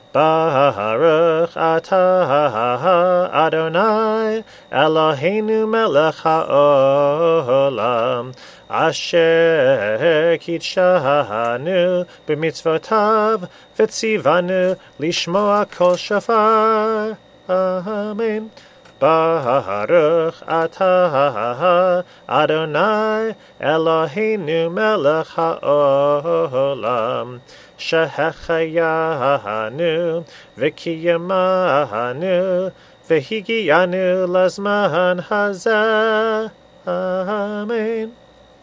Baruch atah Adonai Eloheinu melech haolam asher kitshanu b'mitzvotav v'tzivanu lishmoa kol shofar. Amen. Baruch atah Adonai Eloheinu melech haolam shehechayanu v'kiyamanu v'higiyanu lazman hazeh. Amen.